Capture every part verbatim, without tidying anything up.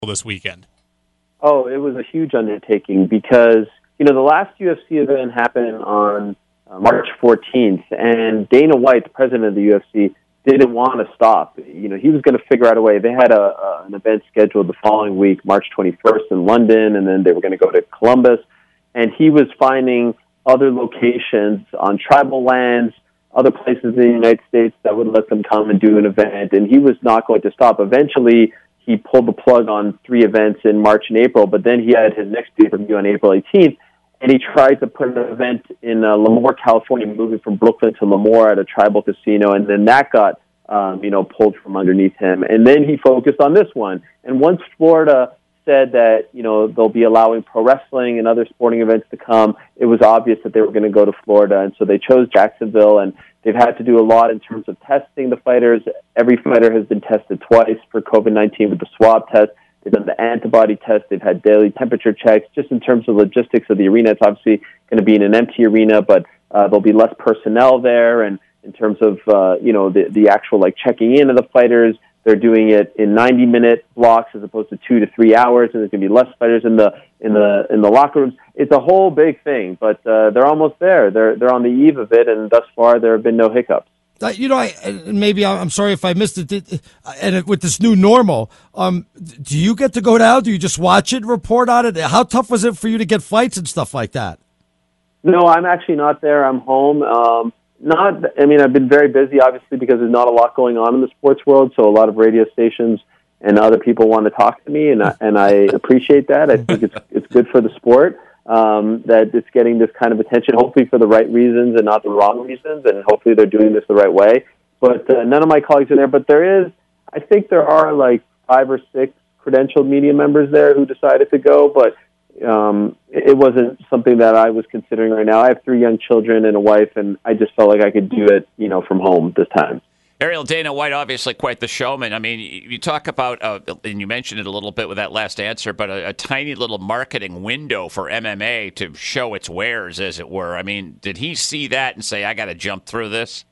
this weekend? Oh, it was a huge undertaking because, you know, the last U F C event happened on uh, March fourteenth, and Dana White, the president of the U F C, didn't want to stop. You know, he was going to figure out a way. They had a, a an event scheduled the following week, March twenty-first in London, and then they were going to go to Columbus, and he was finding other locations on tribal lands, other places in the United States that would let them come and do an event, and he was not going to stop. Eventually, he pulled the plug on three events in March and April, but then he had his next pay-per-view on April eighteenth, and he tried to put an event in uh, Lemoore, California, moving from Brooklyn to Lemoore at a tribal casino, and then that got, um, you know, pulled from underneath him. And then he focused on this one. And once Florida said that, you know, they'll be allowing pro wrestling and other sporting events to come, it was obvious that they were going to go to Florida, and so they chose Jacksonville, and they've had to do a lot in terms of testing the fighters. Every fighter has been tested twice for COVID nineteen with the swab test. They've done the antibody test. They've had daily temperature checks. Just in terms of logistics of the arena, it's obviously going to be in an empty arena, but uh, there'll be less personnel there. And in terms of, uh, you know, the, the actual, like, checking in of the fighters, they're doing it in ninety-minute blocks as opposed to two to three hours, and there's going to be less fighters in the in the in the locker rooms. It's a whole big thing, but uh, they're almost there. They're they're on the eve of it, and thus far there have been no hiccups. Uh, you know, I, maybe I'm sorry if I missed it. And with this new normal, um, do you get to go down? Do you just watch it, report on it? How tough was it for you to get fights and stuff like that? No, I'm actually not there. I'm home. Um, not. I mean, I've been very busy, obviously, because there's not a lot going on in the sports world. So a lot of radio stations and other people want to talk to me, and I, and I appreciate that. I think it's it's good for the sport. Um, that it's getting this kind of attention, hopefully for the right reasons and not the wrong reasons, and hopefully they're doing this the right way. But uh, none of my colleagues are there. But there is, I think there are like five or six credentialed media members there who decided to go, but um, it wasn't something that I was considering right now. I have three young children and a wife, and I just felt like I could do it, you know, from home this time. Ariel, Dana White, obviously quite the showman. I mean, you talk about, uh, and you mentioned it a little bit with that last answer, but a, a tiny little marketing window for M M A to show its wares, as it were. I mean, did he see that and say, I got to jump through this?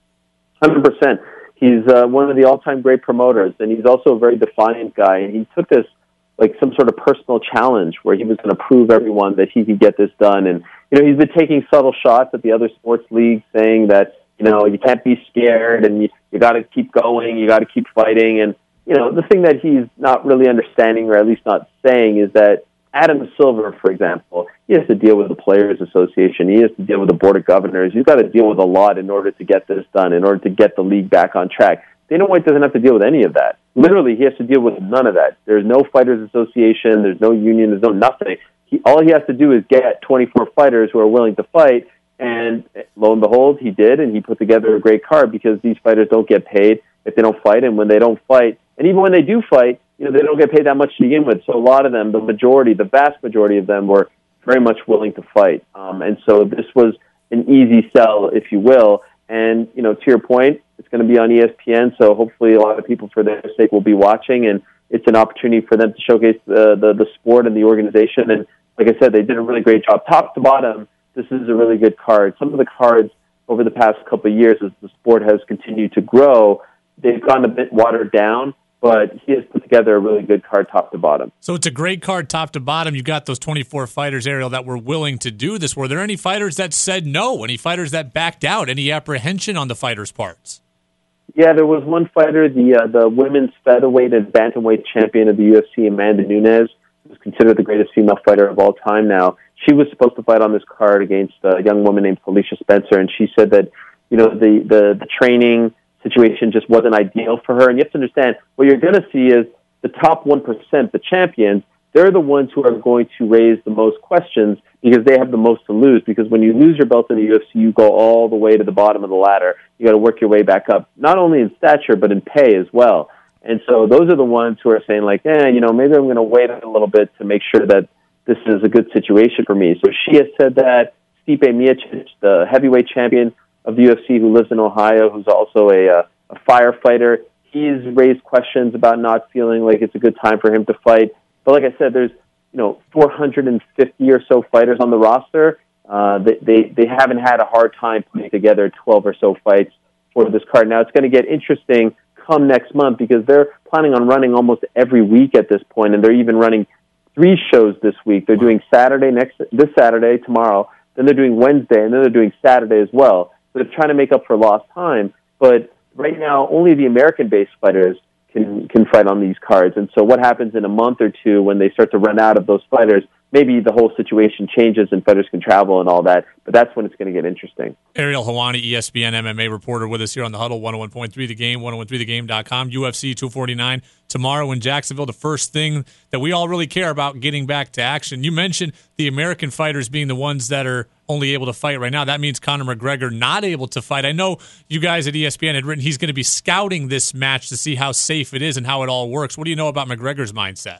one hundred percent. He's uh, one of the all-time great promoters, and he's also a very defiant guy. And he took this like some sort of personal challenge where he was going to prove everyone that he could get this done. And, you know, he's been taking subtle shots at the other sports leagues saying that, you know, you can't be scared, and you, you got to keep going, you got to keep fighting. And, you know, the thing that he's not really understanding, or at least not saying, is that Adam Silver, for example, he has to deal with the Players Association. He has to deal with the Board of Governors. He's got to deal with a lot in order to get this done, in order to get the league back on track. Dana White doesn't have to deal with any of that. Literally, he has to deal with none of that. There's no Fighters Association. There's no union. There's no nothing. He, all he has to do is get twenty-four fighters who are willing to fight. And lo and behold, he did, and he put together a great card because these fighters don't get paid if they don't fight, and when they don't fight, and even when they do fight, you know, they don't get paid that much to begin with. So a lot of them, the majority, the vast majority of them, were very much willing to fight. Um, and so this was an easy sell, if you will. And, you know, to your point, it's going to be on E S P N, so hopefully a lot of people, for their sake, will be watching, and it's an opportunity for them to showcase the, the, the sport and the organization. And like I said, they did a really great job. Top to bottom, this is a really good card. Some of the cards over the past couple of years, as the sport has continued to grow, they've gone a bit watered down, but he has put together a really good card top to bottom. So it's a great card top to bottom. You've got those twenty-four fighters, Ariel, that were willing to do this. Were there any fighters that said no? Any fighters that backed out? Any apprehension on the fighters' parts? Yeah, there was one fighter, the uh, the women's featherweight and bantamweight champion of the U F C, Amanda Nunes, who's considered the greatest female fighter of all time now. She was supposed to fight on this card against a young woman named Felicia Spencer, and she said that, you know, the, the, the training situation just wasn't ideal for her. And you have to understand, what you're going to see is the top one percent, the champions, they're the ones who are going to raise the most questions because they have the most to lose. Because when you lose your belt in the U F C, you go all the way to the bottom of the ladder. You got to work your way back up, not only in stature, but in pay as well. And so those are the ones who are saying, like, eh, you know, maybe I'm going to wait a little bit to make sure that this is a good situation for me. So she has said that. Stipe Miocic, the heavyweight champion of the U F C who lives in Ohio, who's also a, uh, a firefighter, he's raised questions about not feeling like it's a good time for him to fight. But like I said, there's, you know, four hundred fifty or so fighters on the roster. Uh, they, they, they haven't had a hard time putting together twelve or so fights for this card. Now, it's going to get interesting come next month, because they're planning on running almost every week at this point, and they're even running three shows this week. They're doing Saturday next this Saturday, tomorrow, then they're doing Wednesday, and then they're doing Saturday as well. So they're trying to make up for lost time. But right now, only the American-based fighters can can fight on these cards. And so what happens in a month or two when they start to run out of those fighters, maybe the whole situation changes and fighters can travel and all that, but that's when it's going to get interesting. Ariel Helwani, E S P N M M A reporter, with us here on the Huddle, one oh one point three The Game, one oh one three the game dot com, U F C two forty-nine tomorrow in Jacksonville. The first thing that we all really care about, getting back to action. You mentioned the American fighters being the ones that are only able to fight right now. That means Conor McGregor not able to fight. I know you guys at E S P N had written he's going to be scouting this match to see how safe it is and how it all works. What do you know about McGregor's mindset?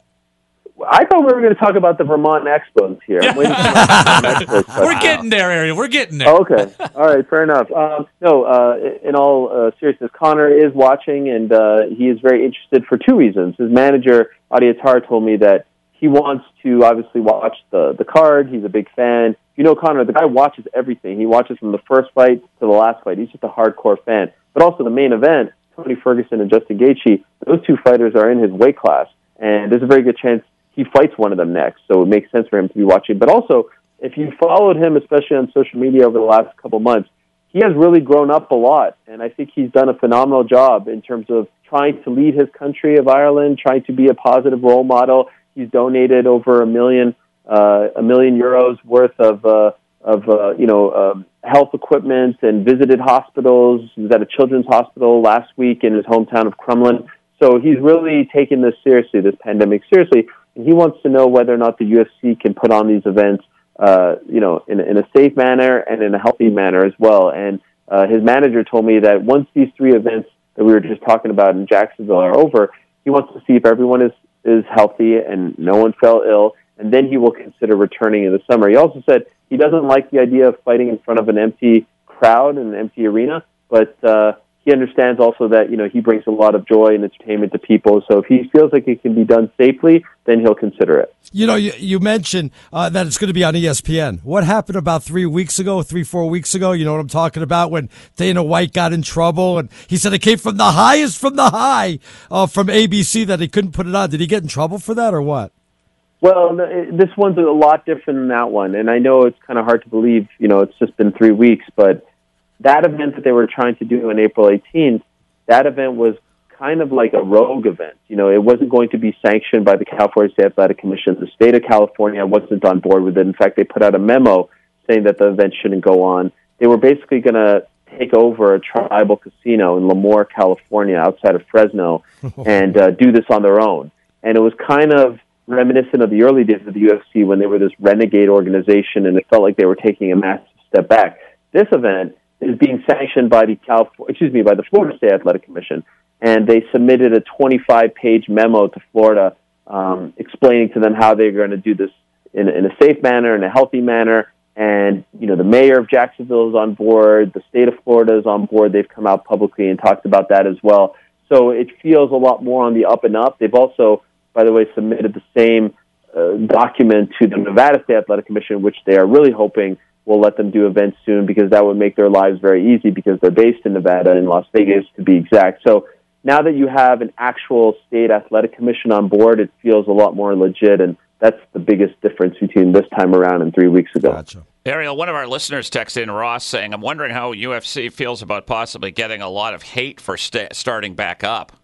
I thought we were going to talk about the Vermont Expos here. I'm waiting for the Expos, but We're getting there, Ariel. We're getting there. Oh, okay. All right. Fair enough. Um, no, uh, in all uh, seriousness, Conor is watching, and uh, he is very interested for two reasons. His manager, Adi Attar, told me that he wants to obviously watch the, the card. He's a big fan. You know, Conor, the guy watches everything. He watches from the first fight to the last fight. He's just a hardcore fan. But also the main event, Tony Ferguson and Justin Gaethje, those two fighters are in his weight class, and there's a very good chance he fights one of them next, so it makes sense for him to be watching. But also, if you followed him, especially on social media over the last couple months, he has really grown up a lot, and I think he's done a phenomenal job in terms of trying to lead his country of Ireland, trying to be a positive role model. He's donated over a million, uh, a million euros worth of, uh, of uh, you know, um, health equipment and visited hospitals. He was at a children's hospital last week in his hometown of Crumlin. So he's really taken this seriously, this pandemic seriously. And he wants to know whether or not the U F C can put on these events, uh, you know, in, in a safe manner and in a healthy manner as well. And uh, his manager told me that once these three events that we were just talking about in Jacksonville are over, he wants to see if everyone is, is healthy and no one fell ill, and then he will consider returning in the summer. He also said he doesn't like the idea of fighting in front of an empty crowd and an empty arena, but uh, he understands also that, you know, he brings a lot of joy and entertainment to people. So if he feels like it can be done safely, then he'll consider it. You know, you, you mentioned uh, that it's going to be on E S P N. What happened about three weeks ago, three, four weeks ago? You know what I'm talking about, when Dana White got in trouble and he said it came from the highest from the high uh, from A B C that he couldn't put it on. Did he get in trouble for that or what? Well, this one's a lot different than that one. And I know it's kind of hard to believe, you know, it's just been three weeks, but that event that they were trying to do on April eighteenth, that event was kind of like a rogue event. You know, it wasn't going to be sanctioned by the California State Athletic Commission. The state of California wasn't on board with it. In fact, they put out a memo saying that the event shouldn't go on. They were basically going to take over a tribal casino in Lemoore, California, outside of Fresno, and uh, do this on their own. And it was kind of reminiscent of the early days of the U F C when they were this renegade organization, and it felt like they were taking a massive step back. This event is being sanctioned by the California, excuse me, by the Florida State Athletic Commission, and they submitted a twenty-five page memo to Florida um, explaining to them how they're going to do this in, in a safe manner, in a healthy manner. And you know, the mayor of Jacksonville is on board, the state of Florida is on board. They've come out publicly and talked about that as well. So it feels a lot more on the up and up. They've also, by the way, submitted the same uh, document to the Nevada State Athletic Commission, which they are really hoping will let them do events soon, because that would make their lives very easy, because they're based in Nevada, in Las Vegas to be exact. So now that you have an actual state athletic commission on board, it feels a lot more legit, and that's the biggest difference between this time around and three weeks ago. Gotcha. Ariel, one of our listeners texted in, Ross, saying, I'm wondering how U F C feels about possibly getting a lot of hate for st- starting back up.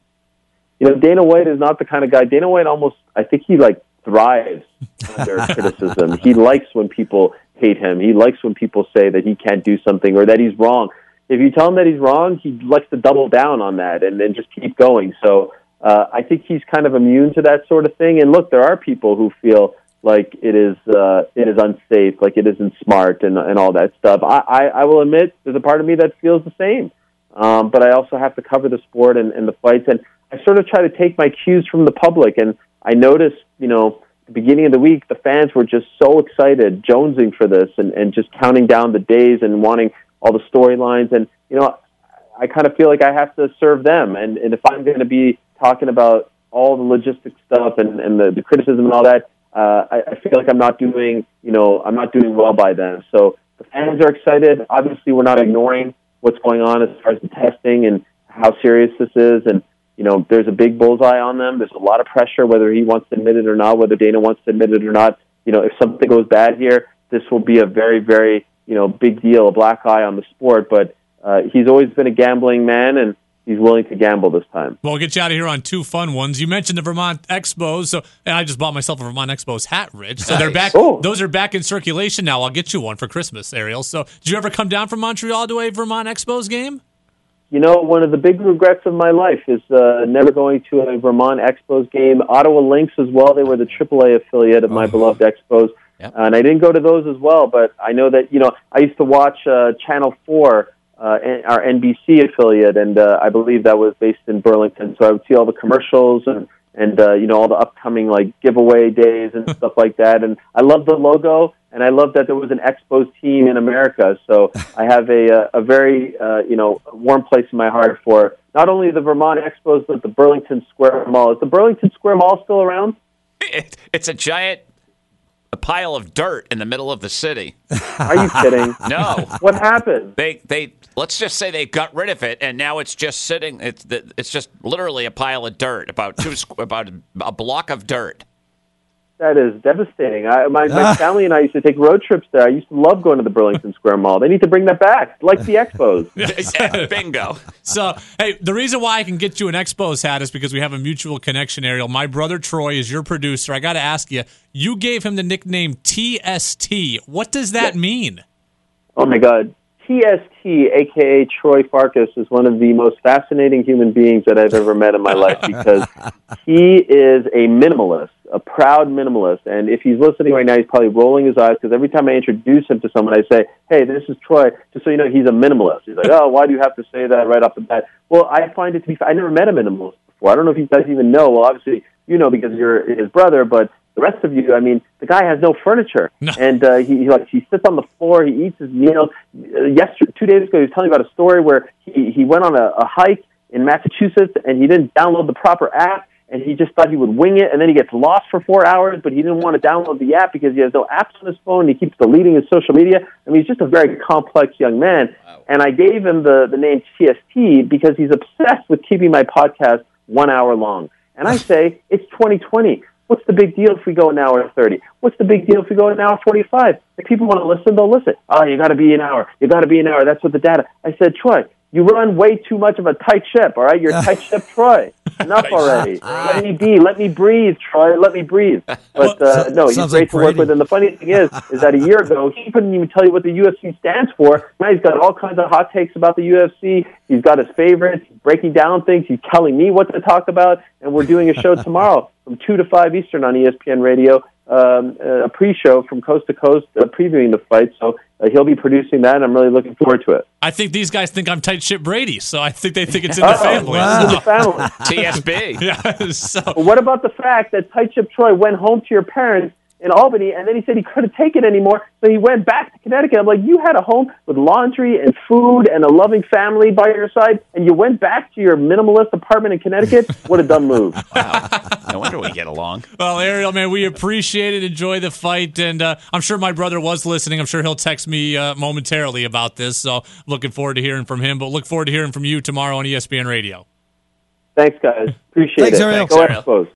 You know, Dana White is not the kind of guy. Dana White almost, I think he, like, thrives under criticism. He likes when people hate him. He likes when people say that he can't do something or that he's wrong. If you tell him that he's wrong, he likes to double down on that and then just keep going. So uh, I think he's kind of immune to that sort of thing. And look, there are people who feel like it is uh, it is unsafe, like it isn't smart and and all that stuff. I, I, I will admit there's a part of me that feels the same. Um, but I also have to cover the sport and, and the fights. And I sort of try to take my cues from the public. And I noticed, you know, the beginning of the week, the fans were just so excited, jonesing for this and, and just counting down the days and wanting all the storylines. And, you know, I kind of feel like I have to serve them. And, and if I'm going to be talking about all the logistic stuff and, and the, the criticism and all that, uh, I, I feel like I'm not doing, you know, I'm not doing well by them. So the fans are excited. Obviously, we're not ignoring what's going on as far as the testing and how serious this is. And, you know, there's a big bullseye on them. There's a lot of pressure, whether he wants to admit it or not, whether Dana wants to admit it or not. You know, if something goes bad here, this will be a very, very, you know, big deal, a black eye on the sport. But uh, he's always been a gambling man, and he's willing to gamble this time. Well, we'll get you out of here on two fun ones. You mentioned the Vermont Expos, so and I just bought myself a Vermont Expos hat, Rich. So they're back. Oh. Those are back in circulation now. I'll get you one for Christmas, Ariel. So did you ever come down from Montreal to a Vermont Expos game? You know, one of the big regrets of my life is uh, never going to a Vermont Expos game. Ottawa Lynx as well. They were the triple A affiliate of my oh. beloved Expos. Yep. Uh, and I didn't go to those as well, but I know that, you know, I used to watch uh, Channel four, uh, our N B C affiliate, and uh, I believe that was based in Burlington. So I would see all the commercials and, and uh, you know, all the upcoming, like, giveaway days and stuff like that. And I love the logo, and I love that there was an Expos team in America. So I have a, a very, uh, you know, warm place in my heart for not only the Vermont Expos, but the Burlington Square Mall. Is the Burlington Square Mall still around? It, it's a giant a pile of dirt in the middle of the city. Are you kidding? No. What happened? They they let's just say they got rid of it, and now it's just sitting. It's it's just literally a pile of dirt, about two about a block of dirt. That is devastating. I, my, my family and I used to take road trips there. I used to love going to the Burlington Square Mall. They need to bring that back, like the Expos. Yeah, bingo. So, hey, the reason why I can get you an Expos hat is because we have a mutual connection, Ariel. My brother Troy is your producer. I got to ask you, you gave him the nickname T S T. What does that yeah. mean? Oh, my God. T S T, a k a. Troy Farkas, is one of the most fascinating human beings that I've ever met in my life because he is a minimalist, a proud minimalist. And if he's listening right now, he's probably rolling his eyes because every time I introduce him to someone, I say, hey, this is Troy, just so you know, he's a minimalist. He's like, oh, why do you have to say that right off the bat? Well, I find it to be, I never met a minimalist before. I don't know if you guys even know. Well, obviously, you know because you're his brother, but the rest of you, I mean, the guy has no furniture, no. and uh, he, he like he sits on the floor. He eats his meals. Uh, yesterday, two days ago, he was telling me about a story where he he went on a, a hike in Massachusetts, and he didn't download the proper app, and he just thought he would wing it, and then he gets lost for four hours, but he didn't want to download the app because he has no apps on his phone. And he keeps deleting his social media. I mean, he's just a very complex young man. Wow. And I gave him the the name T S T because he's obsessed with keeping my podcast one hour long. And I say it's twenty twenty. What's the big deal if we go an hour thirty? What's the big deal if we go an hour forty-five? If people want to listen, they'll listen. Oh, you got to be an hour. You got to be an hour. That's what the data. I said, Troy, you run way too much of a tight ship, all right? You're a tight ship, Troy. Enough already. Let me be. Let me breathe, Troy. Let me breathe. But, uh, no, he's great like to work with. And the funny thing is, is that a year ago, he couldn't even tell you what the U F C stands for. Now he's got all kinds of hot takes about the U F C. He's got his favorites. He's breaking down things. He's telling me what to talk about. And we're doing a show tomorrow from two to five Eastern on E S P N Radio, um, a pre-show from coast to coast uh, previewing the fight. So uh, he'll be producing that, and I'm really looking forward to it. I think these guys think I'm tight ship Brady, so I think they think it's in the family. Wow. It's in the family. T S B. Yeah, so. Well, what about the fact that tight ship Troy went home to your parents in Albany, and then he said he couldn't take it anymore, so he went back to Connecticut. I'm like, you had a home with laundry and food and a loving family by your side, and you went back to your minimalist apartment in Connecticut? What a dumb move. Wow. No wonder we get along. Well, Ariel, man, we appreciate it. Enjoy the fight, and uh, I'm sure my brother was listening. I'm sure he'll text me uh, momentarily about this, so looking forward to hearing from him, but look forward to hearing from you tomorrow on E S P N Radio. Thanks, guys. Appreciate Thanks, it. Ariel. Go Ariel. Expos.